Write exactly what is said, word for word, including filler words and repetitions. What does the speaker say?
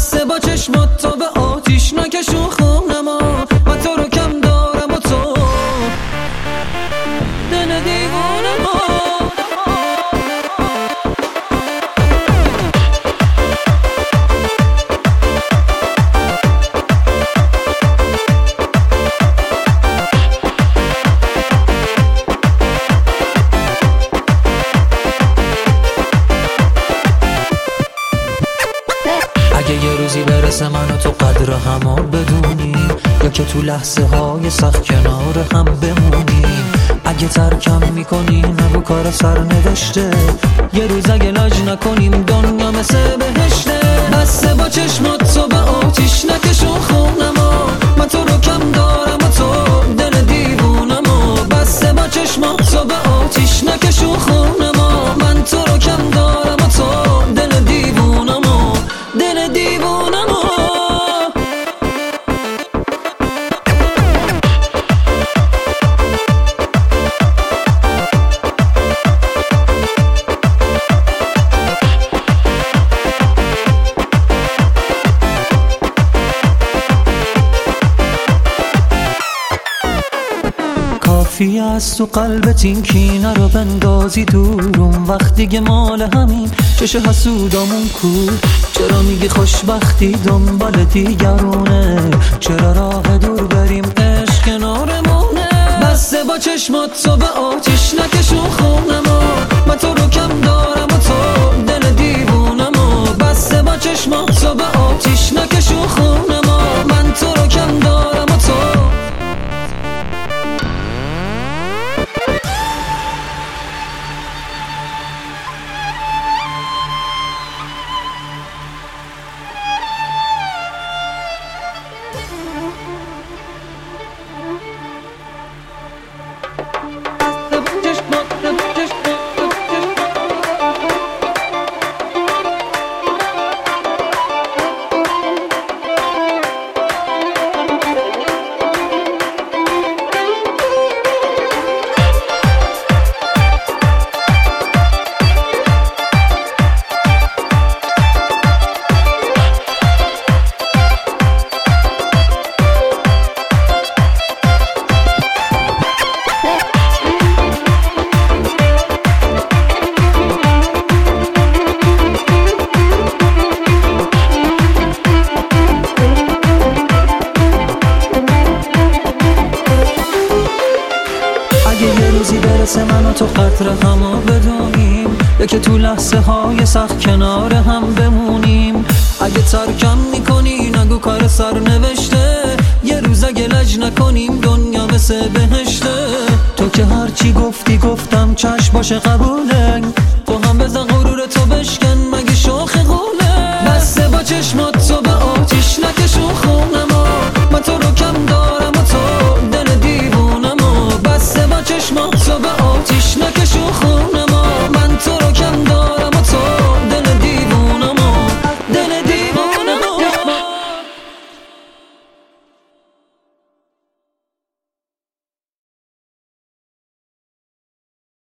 بسته با چشمات تا به آتیش نکشون خونم و تو رو کم دارم و تو دل دیوونم اگه یه روزی برسه من و تو قدر همو بدونیم، یا که تو لحظه های سخت کنار هم بمونیم. اگه ترکم میکنی نگو کار سر نوشته، یه روز اگه لاج نکنیم دنیا مثل بهشته. بسته با چشمات تو به آتیش نکشون خونم من تو رو کم دارم و تو دل دیوونم. بسته با چشمات تو به آتیش نکشون خونم من تو رو کم دارم و تو دل دیوونم دل دیوونم. کافی است تو قلبت این کینه رو بندازی دورم، وقتی که مال همین چش حسودامون کو. چرا میگی خوشبختی دنبال دیگرونه، چرا راه دور بریم عشق کنارمونه. بسته با چشمات تو به آتیش نکشون خونم من تو رو کم دارم و تو دل دیوونم. بسته با چشمات تو به آتیش نکشون خونم من تو رو کم دارم و تو. یه روزی برسه من و تو قدر همو بدونیم، یا که تو لحظه های سخت کنار هم بمونیم. اگه ترکم میکنی نگو کار سر نوشته، یه روز اگه لج نکنیم دنیا مثل بهشته. تو که هرچی گفتی گفتم چشم باشه قبوله،